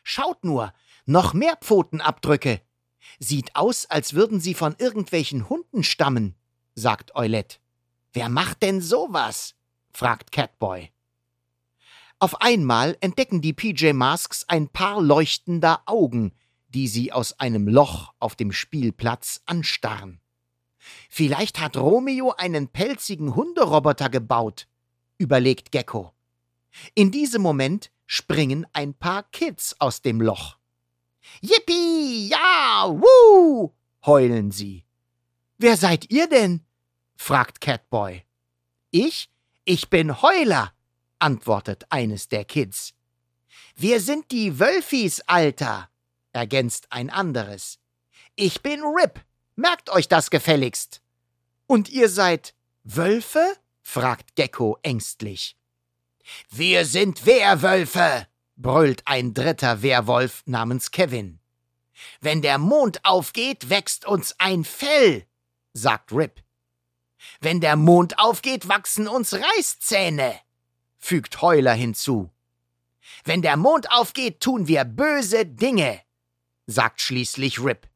Schaut nur, noch mehr Pfotenabdrücke. Sieht aus, als würden sie von irgendwelchen Hunden stammen, sagt Eulette. Wer macht denn sowas? Fragt Catboy. Auf einmal entdecken die PJ Masks ein paar leuchtender Augen, die sie aus einem Loch auf dem Spielplatz anstarren. Vielleicht hat Romeo einen pelzigen Hunderoboter gebaut, überlegt Gecko. In diesem Moment springen ein paar Kids aus dem Loch. Yippie, ja, wuh, heulen sie. Wer seid ihr denn? Fragt Catboy. Ich bin Heuler, antwortet eines der Kids. Wir sind die Wölfis, Alter, ergänzt ein anderes. Ich bin Rip, merkt euch das gefälligst. Und ihr seid Wölfe? Fragt Gecko ängstlich. Wir sind Werwölfe, brüllt ein dritter Werwolf namens Kevin. Wenn der Mond aufgeht, wächst uns ein Fell, sagt Rip. Wenn der Mond aufgeht, wachsen uns Reißzähne, fügt Heuler hinzu. Wenn der Mond aufgeht, tun wir böse Dinge, sagt schließlich Rip.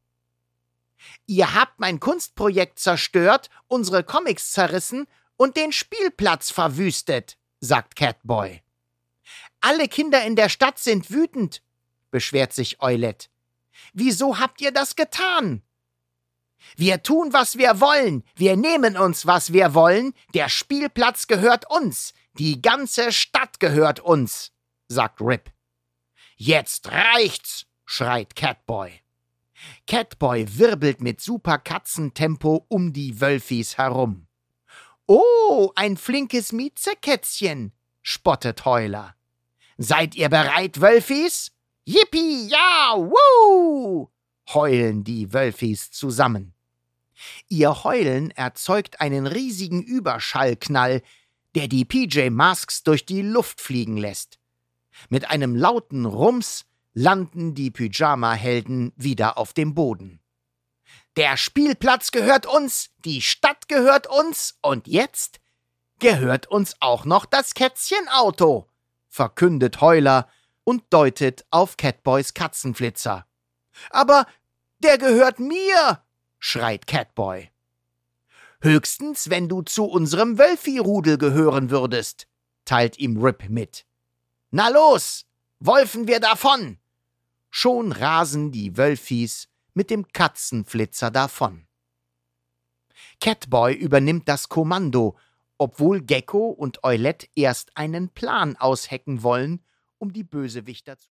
Ihr habt mein Kunstprojekt zerstört, unsere Comics zerrissen und den Spielplatz verwüstet, sagt Catboy. Alle Kinder in der Stadt sind wütend, beschwert sich Eulette. Wieso habt ihr das getan? Wir tun, was wir wollen. Wir nehmen uns, was wir wollen. Der Spielplatz gehört uns. Die ganze Stadt gehört uns, sagt Rip. Jetzt reicht's, schreit Catboy. Catboy wirbelt mit Superkatzentempo um die Wölfis herum. Oh, ein flinkes Miezekätzchen, spottet Heuler. Seid ihr bereit, Wölfis? Yippie, ja, wuh! Heulen die Wölfis zusammen. Ihr Heulen erzeugt einen riesigen Überschallknall, der die PJ Masks durch die Luft fliegen lässt. Mit einem lauten Rums landen die Pyjama-Helden wieder auf dem Boden. Der Spielplatz gehört uns, die Stadt gehört uns und jetzt gehört uns auch noch das Kätzchenauto, verkündet Heuler und deutet auf Catboys Katzenflitzer. Aber der gehört mir, schreit Catboy. Höchstens, wenn du zu unserem Wölfi-Rudel gehören würdest, teilt ihm Rip mit. Na los, wolfen wir davon! Schon rasen die Wölfis mit dem Katzenflitzer davon. Catboy übernimmt das Kommando, obwohl Gecko und Eulette erst einen Plan aushecken wollen, um die Bösewichter zu